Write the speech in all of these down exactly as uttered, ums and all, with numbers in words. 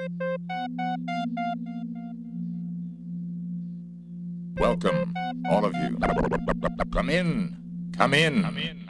Welcome, all of you. Come in, come in. Come in.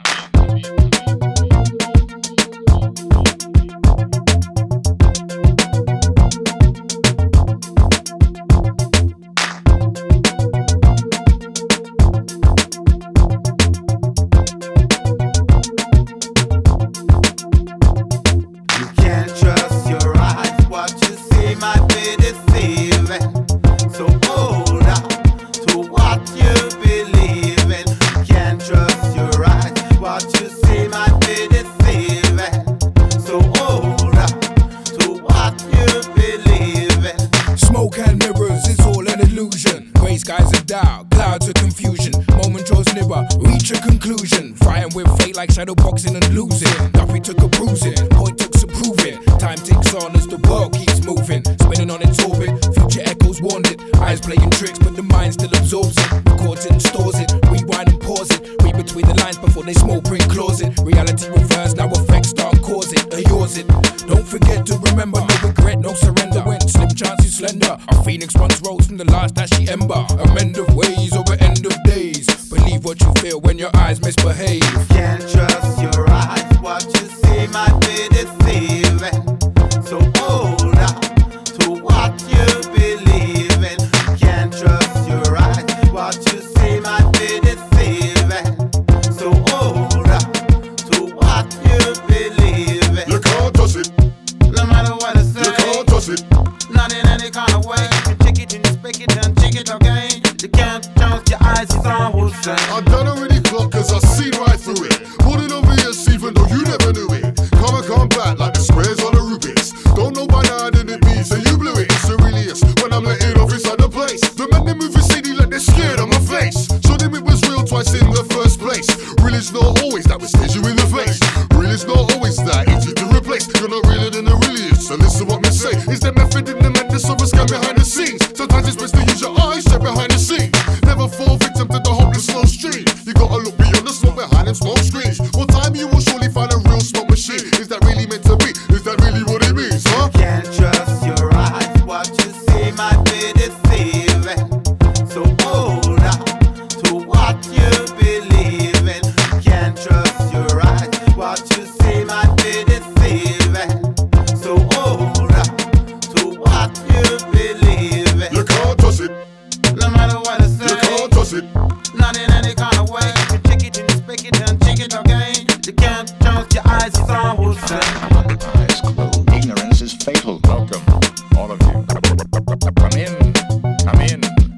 Skies of doubt, clouds of confusion. Moment draws nearer, reach a conclusion. Fighting with fate like shadow boxing and losing. Duffy took a bruising, point took some proving. Time ticks on as the world keeps moving. Spinning on its orbit, future echoes warned it. Eyes playing tricks, but the mind still absorbs it. Records it and stores it, rewind and pause it. Read between the lines before they small print close it. Reality reverse, now effects start causing. Yours it. Don't forget to remember, no regret, no surrender. When slim chance is slender, a phoenix once rose from the last ashy ember. Amend of ways over end of days. Believe what you feel when your eyes misbehave. Can't trust your eyes, what you see might be deceiving. So hold on to what you believe in. Can't trust your eyes, what you see might be deceiving. So hold on to what you believe in. You can't trust it, no matter what I say. you can't trust it, not in any kind of way. You check it and you speak it and check it again. You can't trust your eyes, it's all who say. I don't already clock cause I see right through it. Put it obvious even though you never knew it. Come and come back like the squares on the Rubik's. Don't know by now did it mean so you blew it. It's Aurelius when I'm letting off inside the place. The men they moving city like they're scared on my face. So them it was real twice in the first place. Real is not always that we stares you in the face. Real is not always that easy to replace. You're not realer than Aurelius, so listen what me say. Is the method in the madness of a scam behind the scenes? Sometimes it's best to use your eyes, check behind the scenes. Never fall victim to the hopeless slow stream. You gotta look beyond the smoke behind them smoke screens. One time you will surely find a real smoke machine. Is that really meant to be? Is that really what it means, huh? Can't trust your eyes, what you see might be deceiving. So hold on to what you believe in. Can't trust your eyes, what you see might be deceiving. So hold on to what you believe in. You can't trust it, no matter what I say. you can't trust it, not in any kind of way. You check it and you speak it and check it again. You can't trust your eyes, it's all who say. Eyes closed. Ignorance is fatal. Welcome, all of you. Come in, come in.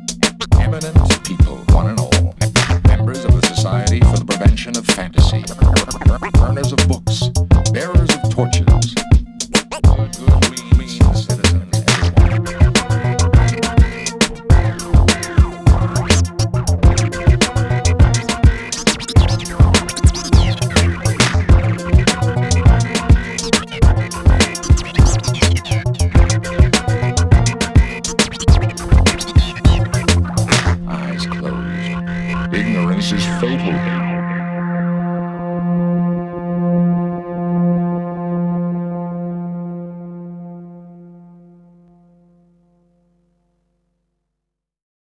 Eminent people, one and all. Members of the Society for the Prevention of Fantasy. Burners of books. Bearers of torches. Good, good, clean citizens, everyone. Eyes closed. Ignorance is fatal.